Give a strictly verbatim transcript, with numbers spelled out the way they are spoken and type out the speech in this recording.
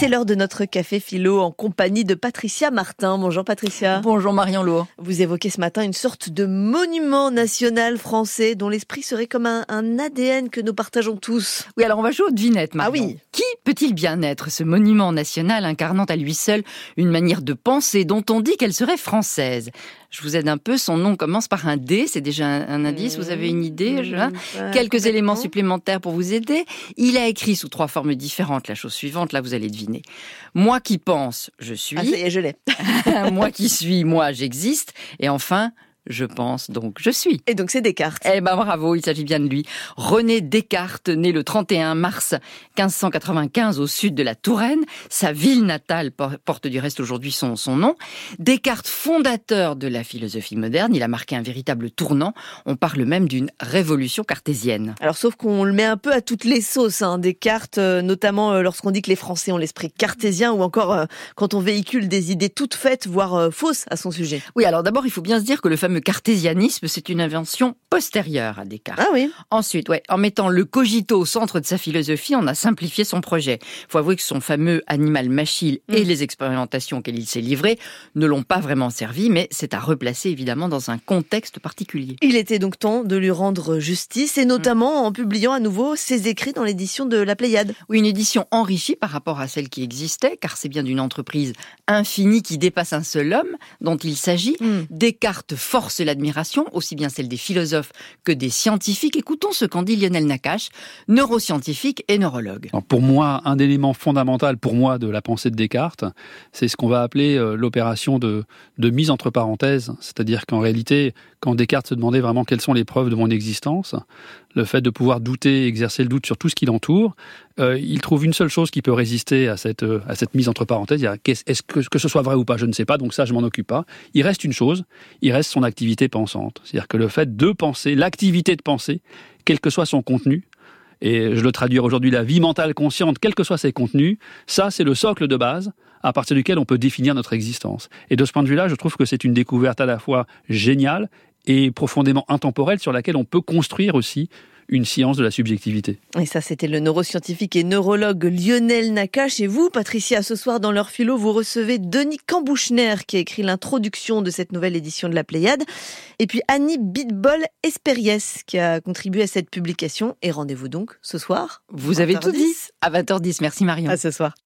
c'est l'heure de notre café philo en compagnie de Patricia Martin. Bonjour Patricia. Bonjour Marion Lourd. Vous évoquez ce matin une sorte de monument national français dont l'esprit serait comme un, un A D N que nous partageons tous. Oui, alors on va jouer aux devinettes, Marion. Ah oui. Qui peut-il bien être, ce monument national incarnant à lui seul une manière de penser dont on dit qu'elle serait française? Je vous aide un peu, son nom commence par un D, c'est déjà un, un indice, vous avez une idée mmh, hein ouais, Quelques éléments supplémentaires pour vous aider. Il a écrit sous trois formes différentes la chose suivante, là vous allez deviner. Moi qui pense, je suis. Ah ça y est, je l'ai. Moi qui suis, moi j'existe. Et enfin, je pense, donc je suis. Et donc c'est Descartes. Eh ben bravo, il s'agit bien de lui. René Descartes, né le trente et un mars quinze cent quatre-vingt-quinze au sud de la Touraine. Sa ville natale porte du reste aujourd'hui son, son nom. Descartes, fondateur de la philosophie moderne, il a marqué un véritable tournant. On parle même d'une révolution cartésienne. Alors sauf qu'on le met un peu à toutes les sauces, hein. Descartes, euh, notamment euh, lorsqu'on dit que les Français ont l'esprit cartésien ou encore euh, quand on véhicule des idées toutes faites, voire euh, fausses à son sujet. Oui, alors d'abord, il faut bien se dire que le fameux Le cartésianisme, c'est une invention postérieure à Descartes. Ah oui. Ensuite, ouais, en mettant le cogito au centre de sa philosophie, on a simplifié son projet. Il faut avouer que son fameux animal machile mmh. et les expérimentations auxquelles il s'est livré ne l'ont pas vraiment servi, mais c'est à replacer évidemment dans un contexte particulier. Il était donc temps de lui rendre justice, et notamment mmh. en publiant à nouveau ses écrits dans l'édition de la Pléiade. Oui, une édition enrichie par rapport à celle qui existait, car c'est bien d'une entreprise infinie qui dépasse un seul homme dont il s'agit. Mmh. Descartes force l'admiration, aussi bien celle des philosophes que des scientifiques. Écoutons ce qu'en dit Lionel Nakache, neuroscientifique et neurologue. Alors pour moi, un élément fondamental pour moi de la pensée de Descartes, c'est ce qu'on va appeler euh, l'opération de, de mise entre parenthèses. C'est-à-dire qu'en réalité, quand Descartes se demandait vraiment quelles sont les preuves de mon existence, le fait de pouvoir douter, exercer le doute sur tout ce qui l'entoure, euh, il trouve une seule chose qui peut résister à cette, euh, à cette mise entre parenthèses. Est-ce que, que ce soit vrai ou pas, je ne sais pas, donc ça, je m'en occupe pas. Il reste une chose, il reste son activité pensante. C'est-à-dire que le fait de penser, l'activité de penser, quel que soit son contenu, et je le traduis aujourd'hui, la vie mentale consciente, quels que soient ses contenus, ça, c'est le socle de base à partir duquel on peut définir notre existence. Et de ce point de vue-là, je trouve que c'est une découverte à la fois géniale et profondément intemporelle sur laquelle on peut construire aussi une science de la subjectivité. Et ça, c'était le neuroscientifique et neurologue Lionel Nakache. Et vous, Patricia, ce soir dans l'heure philo, vous recevez Denis Cambouchner qui a écrit l'introduction de cette nouvelle édition de la Pléiade. Et puis Annie Bitbol-Espériès qui a contribué à cette publication. Et rendez-vous donc ce soir. Vous avez tout dit. À vingt heures dix. Merci Marion. À ce soir.